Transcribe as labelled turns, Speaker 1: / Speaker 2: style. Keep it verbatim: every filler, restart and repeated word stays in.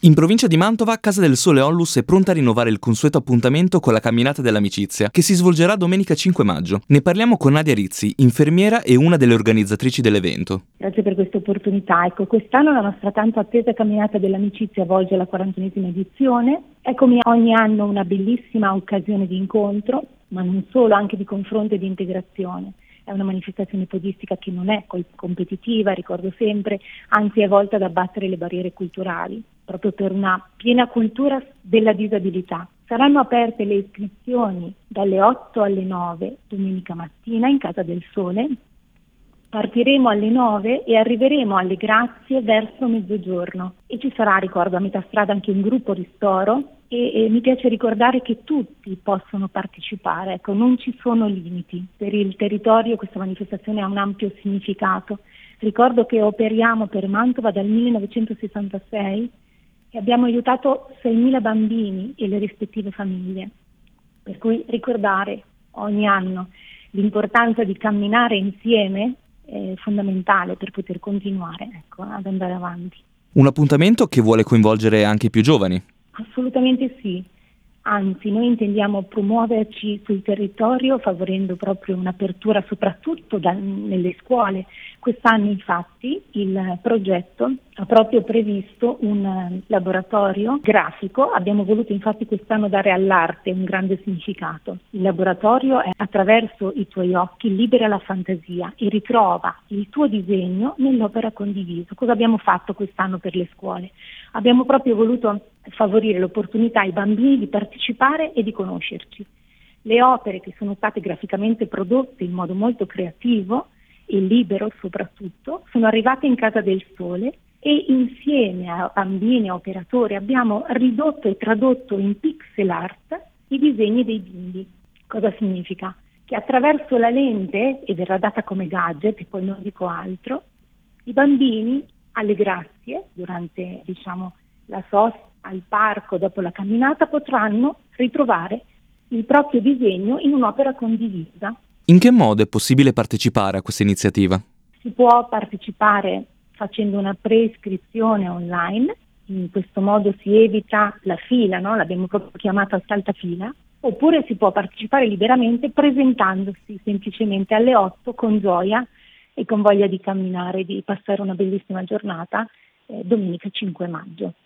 Speaker 1: In provincia di Mantova, Casa del Sole Onlus è pronta a rinnovare il consueto appuntamento con la Camminata dell'Amicizia, che si svolgerà domenica cinque maggio. Ne parliamo con Nadia Rizzi, infermiera e una delle organizzatrici dell'evento.
Speaker 2: Grazie per questa opportunità. Ecco, quest'anno la nostra tanto attesa Camminata dell'Amicizia volge la quarantunesima edizione. È come ogni anno una bellissima occasione di incontro, ma non solo, anche di confronto e di integrazione. È una manifestazione podistica che non è competitiva, ricordo sempre, anzi è volta ad abbattere le barriere culturali, proprio per una piena cultura della disabilità. Saranno aperte le iscrizioni dalle otto alle nove domenica mattina in Casa del Sole. Partiremo alle nove e arriveremo alle Grazie verso mezzogiorno e ci sarà, ricordo, a metà strada anche un gruppo ristoro e, e mi piace ricordare che tutti possono partecipare, ecco, non ci sono limiti. Per il territorio questa manifestazione ha un ampio significato. Ricordo che operiamo per Mantova dal millenovecentosessantasei e abbiamo aiutato seimila bambini e le rispettive famiglie, per cui ricordare ogni anno l'importanza di camminare insieme è fondamentale per poter continuare, ecco, ad andare avanti.
Speaker 1: Un appuntamento che vuole coinvolgere anche i più giovani?
Speaker 2: Assolutamente sì, anzi noi intendiamo promuoverci sul territorio favorendo proprio un'apertura soprattutto da, nelle scuole. Quest'anno infatti il progetto ha proprio previsto un laboratorio grafico, abbiamo voluto infatti quest'anno dare all'arte un grande significato. Il laboratorio è attraverso i tuoi occhi libera la fantasia e ritrova il tuo disegno nell'opera condivisa. Cosa abbiamo fatto quest'anno per le scuole? Abbiamo proprio voluto favorire l'opportunità ai bambini di partecipare e di conoscerci. Le opere che sono state graficamente prodotte in modo molto creativo e libero soprattutto sono arrivate in Casa del Sole e insieme a bambini e operatori abbiamo ridotto e tradotto in pixel art i disegni dei bimbi. Cosa significa? Che attraverso la lente, e verrà data come gadget e poi non dico altro, i bambini alle grazie durante diciamo la sosta al parco dopo la camminata potranno ritrovare il proprio disegno in un'opera condivisa.
Speaker 1: In che modo è possibile partecipare a questa iniziativa?
Speaker 2: Si può partecipare facendo una preiscrizione online, in questo modo si evita la fila, no? L'abbiamo proprio chiamata saltafila, oppure si può partecipare liberamente presentandosi semplicemente alle otto con gioia e con voglia di camminare, di passare una bellissima giornata eh, domenica cinque maggio.